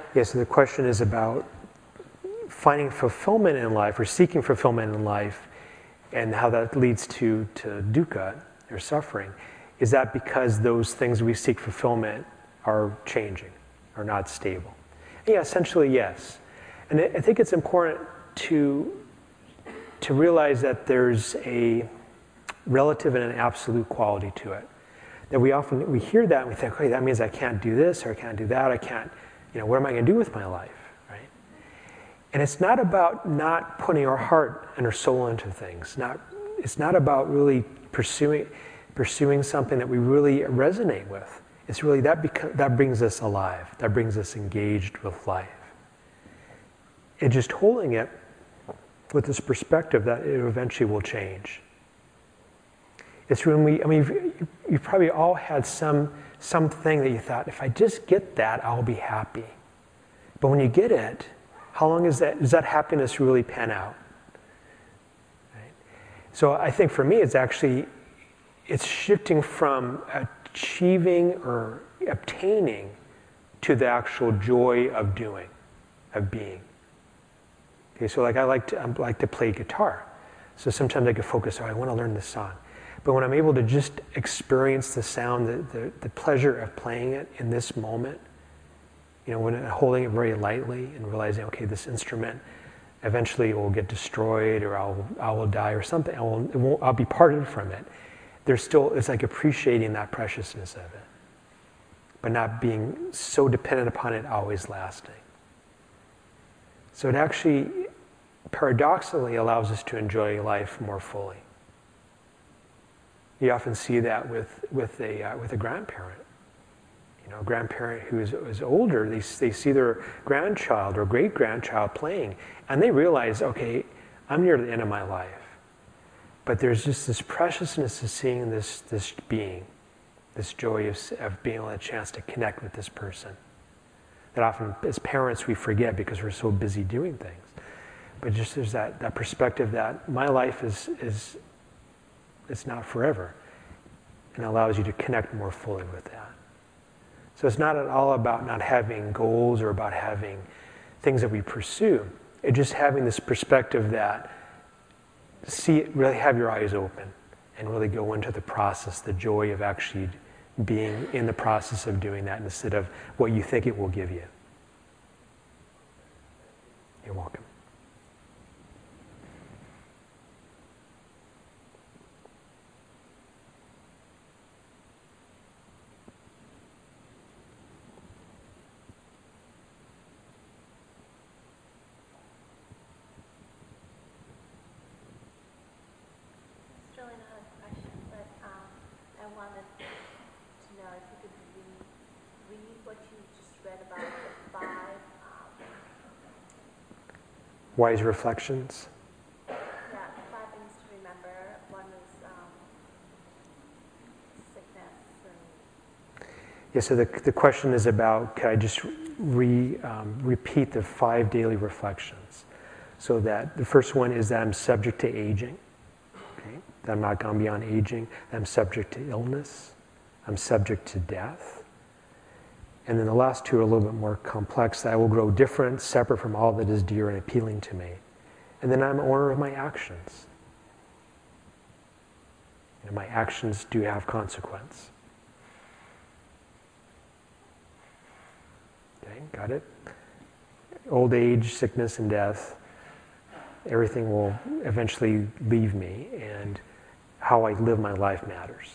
Yeah, so the question is about finding fulfillment in life or seeking fulfillment in life and how that leads to dukkha or suffering. Is that because those things we seek fulfillment are changing, are not stable? And yeah, essentially yes. And I think it's important to realize that there's a relative and an absolute quality to it. That we hear that and we think, okay, that means I can't do this or I can't do that, I can't, what am I going to do with my life, right? And it's not about not putting our heart and our soul into things. It's not about really pursuing something that we really resonate with. It's really that brings us alive, that brings us engaged with life. And just holding it with this perspective that it eventually will change. It's when you probably all had something that you thought, if I just get that, I'll be happy. But when you get it, how long does that happiness really pan out? Right? So I think for me, it's shifting from achieving or obtaining to the actual joy of doing, of being. Okay, so I like to play guitar. So sometimes I get focused, I want to learn this song. But when I'm able to just experience the sound, the pleasure of playing it in this moment, when I'm holding it very lightly and realizing, okay, this instrument eventually will get destroyed or I will die or something, I'll be parted from it. It's like appreciating that preciousness of it, but not being so dependent upon it always lasting. So it actually paradoxically allows us to enjoy life more fully. You often see that with a grandparent. A grandparent who is older, they see their grandchild or great-grandchild playing, and they realize, okay, I'm near the end of my life. But there's just this preciousness of seeing this being, this joy of being able to have a chance to connect with this person. That often, as parents, we forget because we're so busy doing things. But just there's that perspective that my life is it's not forever, and allows you to connect more fully with that. So it's not at all about not having goals or about having things that we pursue. It's just having this perspective that really have your eyes open and really go into the process, the joy of actually being in the process of doing that instead of what you think it will give you. You're welcome. Wise reflections. Yeah, 5 things to remember. One is sickness. Yeah, so the question is about, can I just repeat the 5 daily reflections? So that the first one is that I'm subject to aging. Okay? That I'm not gone beyond aging. That I'm subject to illness. I'm subject to death. And then the last 2 are a little bit more complex. That I will grow different, separate from all that is dear and appealing to me. And then I'm owner of my actions. My actions do have consequence. Okay, got it? Old age, sickness, and death, everything will eventually leave me, and how I live my life matters.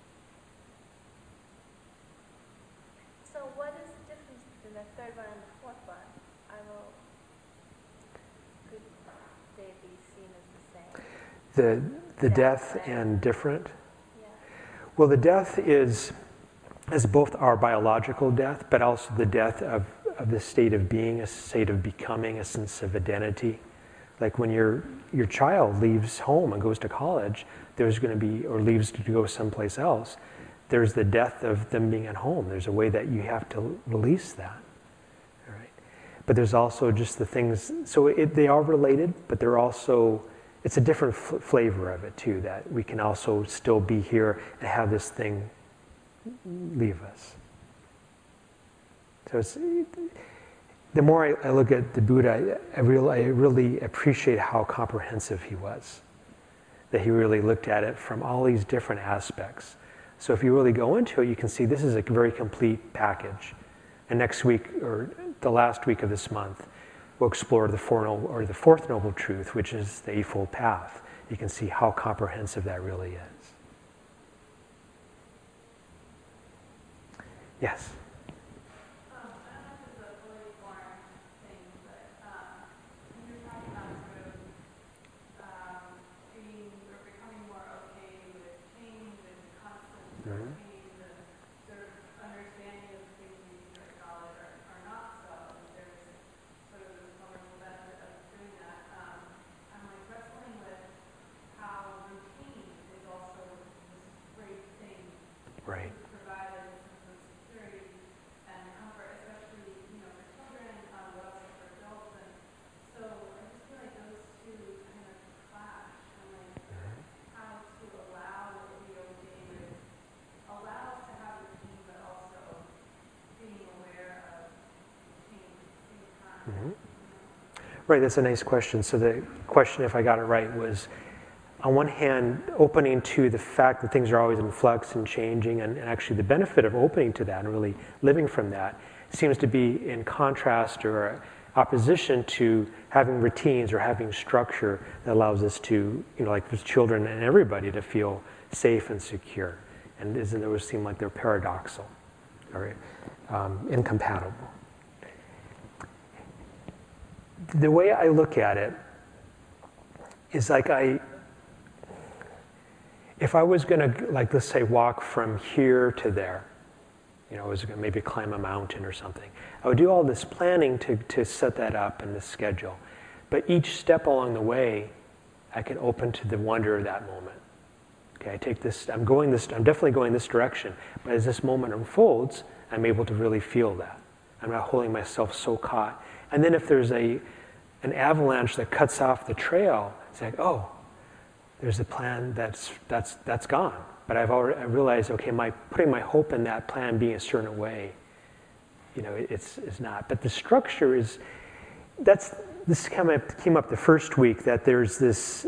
The death and different? Yeah. Well, the death is both our biological death, but also the death of the state of being, a state of becoming, a sense of identity. Like when your child leaves home and goes to college, there's going to be, or leaves to go someplace else, there's the death of them being at home. There's a way that you have to release that. All right? But there's also just the things, so they are related, but they're also, it's a different flavor of it too, that we can also still be here and have this thing leave us. So the more I look at the Buddha, I really appreciate how comprehensive he was. That he really looked at it from all these different aspects. So if you really go into it, you can see this is a very complete package. And next week, or the last week of this month, we'll explore the fourth noble truth, which is the Eightfold Path. You can see how comprehensive that really is. Yes? I don't know if it's a fully formed thing, but when you're talking about sort of being or becoming more okay with change and constant Mm-hmm. change and sort of understanding of things we need to acknowledge are not so, and there's sort of this wonderful benefit of doing that. I'm like wrestling with how routine is also this great thing Right. to provide a sense of security and comfort, especially, for children, but also for adults. And so I just feel like those two kind of clash. And like how to allow it to be okay with, allow us to have routine, but also being aware of change at the same time. Mm-hmm. Right, that's a nice question. So the question, if I got it right, was on one hand, opening to the fact that things are always in flux and changing, and actually the benefit of opening to that and really living from that seems to be in contrast or opposition to having routines or having structure that allows us to, like with children and everybody, to feel safe and secure. And doesn't it always seem like they're paradoxical or incompatible? The way I look at it is like if I was going to, like, let's say, walk from here to there, I was going to maybe climb a mountain or something, I would do all this planning to set that up in this schedule. But each step along the way, I can open to the wonder of that moment. Okay, I'm definitely going this direction, but as this moment unfolds, I'm able to really feel that. I'm not holding myself so caught. And then if there's an avalanche that cuts off the trail, it's like, oh, there's a plan that's gone. But I realized, okay, putting my hope in that plan being a certain way, it's not. But the structure is, this came up the first week, that there's this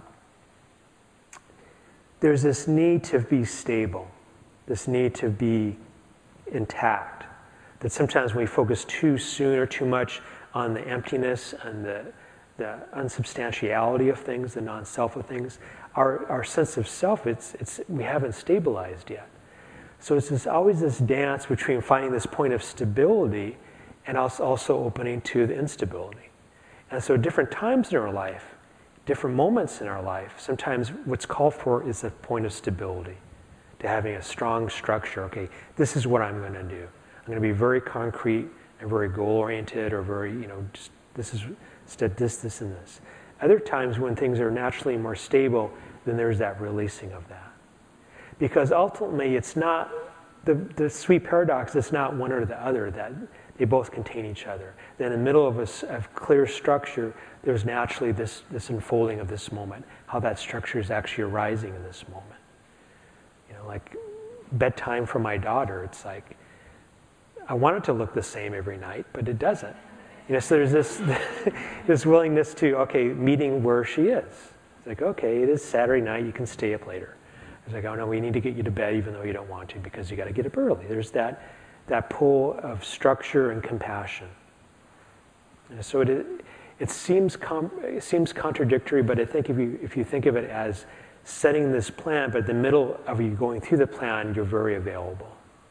need to be stable, this need to be intact. That sometimes when we focus too soon or too much on the emptiness and the unsubstantiality of things, the non-self of things, our sense of self, we haven't stabilized yet. So it's always this dance between finding this point of stability and also opening to the instability. And so different times in our life, different moments in our life, sometimes what's called for is a point of stability, to having a strong structure. Okay, this is what I'm going to do. I'm going to be very concrete and very goal-oriented, or very, just this is this, and this. Other times when things are naturally more stable, then there's that releasing of that. Because ultimately, it's not, the sweet paradox, it's not one or the other, that they both contain each other. Then in the middle of a clear structure, there's naturally this unfolding of this moment, how that structure is actually arising in this moment. Like bedtime for my daughter, it's like, I want it to look the same every night, but it doesn't. So there's this willingness to, okay, meeting where she is. It's like, okay, it is Saturday night, you can stay up later. It's like, oh no, we need to get you to bed even though you don't want to, because you got to get up early. There's that pull of structure and compassion. And so it seems contradictory, but I think if you think of it as setting this plan, but in the middle of you going through the plan, you're very available.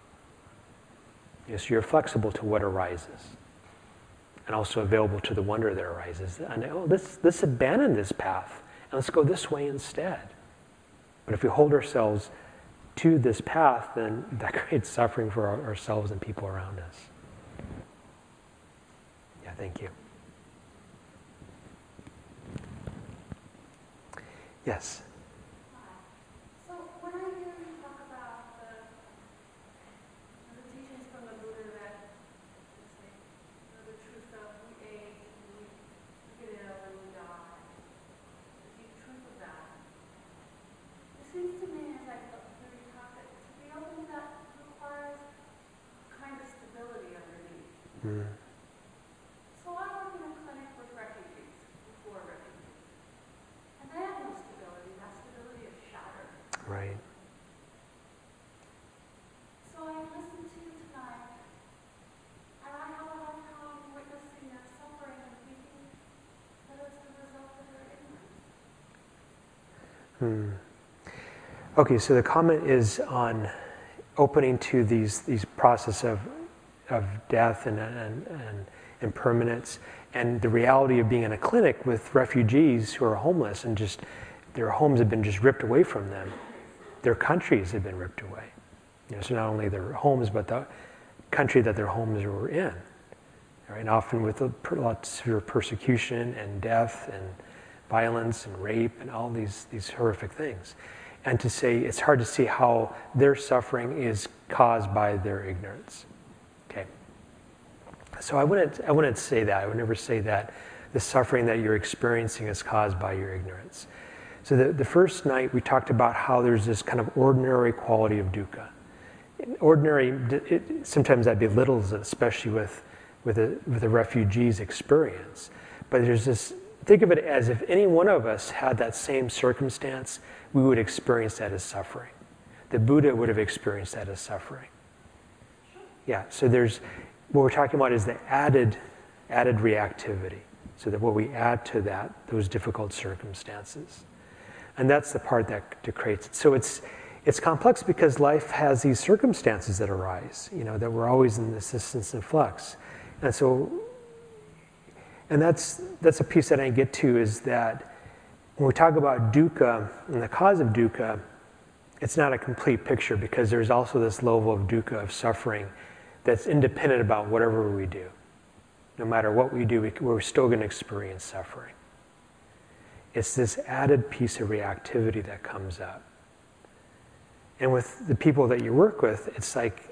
So you're flexible to what arises, and also available to the wonder that arises. And let's abandon this path, and let's go this way instead. But if we hold ourselves to this path, then that creates suffering for ourselves and people around us. Yeah, thank you. Yes? So when I hear you talk about the teachings from the Buddha that say, the truth of we age, we get ill, and we die, the deep truth of that, it seems to me like when you talk that to be open to that requires kind of stability underneath. Mm. Okay, so the comment is on opening to these process of death and impermanence, and the reality of being in a clinic with refugees who are homeless and just their homes have been just ripped away from them. Their countries have been ripped away. So not only their homes, but the country that their homes were in. Right? And often with a lot of severe persecution and death and violence and rape and all these horrific things. And to say, it's hard to see how their suffering is caused by their ignorance. Okay. So I wouldn't say that. I would never say that the suffering that you're experiencing is caused by your ignorance. So the first night we talked about how there's this kind of ordinary quality of dukkha. Ordinary, sometimes that belittles it, especially with a refugee's experience. But there's this, think of it as if any one of us had that same circumstance, we would experience that as suffering. The Buddha would have experienced that as suffering. Yeah, so what we're talking about is the added reactivity. So that what we add to that, those difficult circumstances. And that's the part that creates it. So it's complex because life has these circumstances that arise, that we're always in this existence in flux. And so, and that's a piece that I get to, is that when we talk about dukkha and the cause of dukkha, it's not a complete picture because there's also this level of dukkha, of suffering, that's independent about whatever we do. No matter what we do, we're still going to experience suffering. It's this added piece of reactivity that comes up. And with the people that you work with, it's like,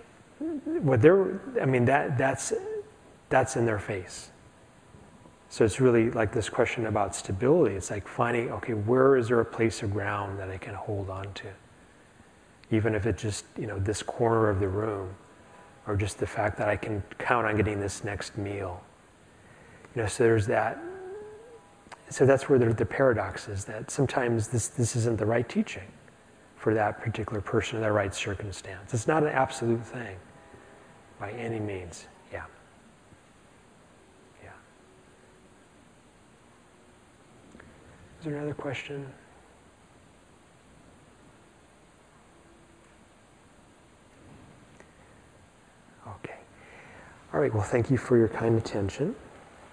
that's in their face. So it's really like this question about stability. It's like finding, okay, where is there a place of ground that I can hold on to? Even if it's just, this corner of the room, or just the fact that I can count on getting this next meal. So there's that. So that's where the paradox is, that sometimes this isn't the right teaching for that particular person in that right circumstance. It's not an absolute thing by any means. Yeah. Yeah. Is there another question? Okay. All right, well, thank you for your kind attention.